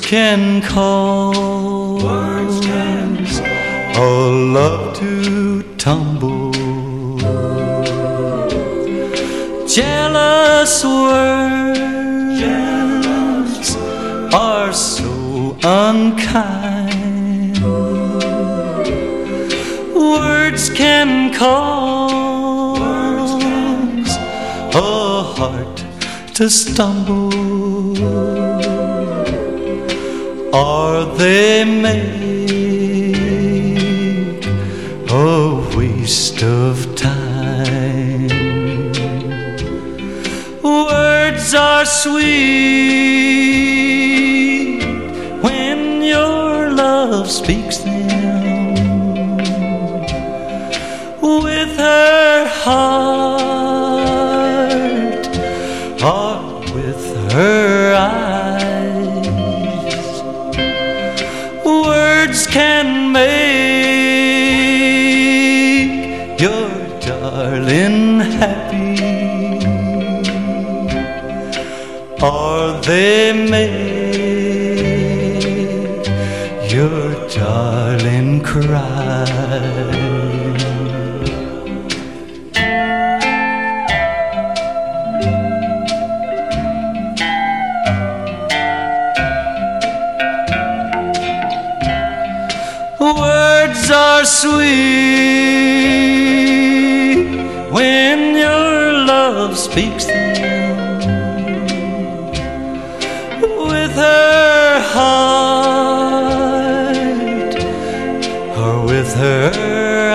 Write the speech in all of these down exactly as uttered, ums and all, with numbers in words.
can cause Words can cause a love to tumble. Jealous words Jealous are so unkind. Words can cause a heart to stumble, or they make a waste of time. Words are sweet when your love speaks them with her heart or with her eyes. Words can make your darling happy, or they make your darling cry. Words are sweet when your love speaks them with her heart or with her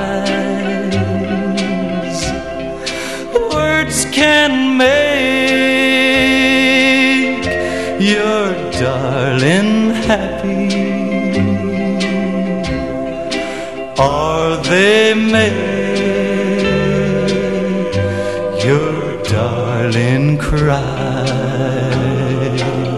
eyes. Words can make your darling happy, or they make your darling cry.